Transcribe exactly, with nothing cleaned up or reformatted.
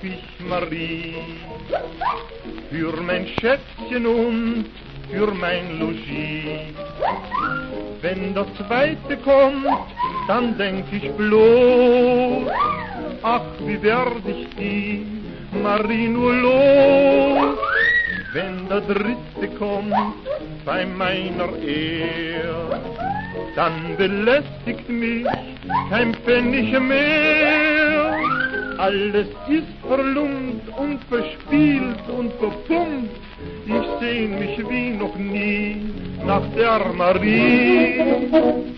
ich Marie. Für mein Schätzchen und für mein Logis. Wenn der Zweite kommt, dann denk ich bloß, ach, wie werd ich die Marie nur los. Wenn der Dritte kommt bei meiner Ehe, dann belästigt mich kein Pfennig mehr. Alles ist verlumpt und verspielt und verpumpt. Ich sehn mich wie noch nie nach der Marie.